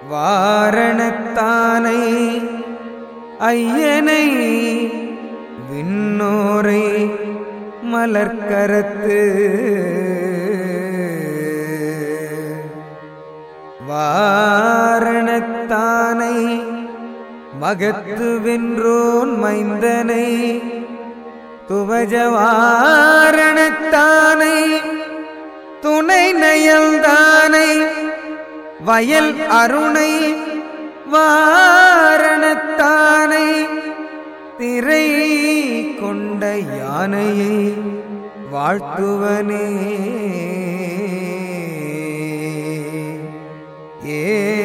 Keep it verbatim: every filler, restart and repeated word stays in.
வாரணத்தானை ஐயனை விண்ணோரை மலர்க்கரத்து வாரணத்தானை மகத்து வென்றோன் மைந்தனை துவஜவாரணத்தானை துணை நயல்தானை வயல் அருணை வாரணத்தானை திரை கொண்ட யானையை வாழ்த்துவனே ஏ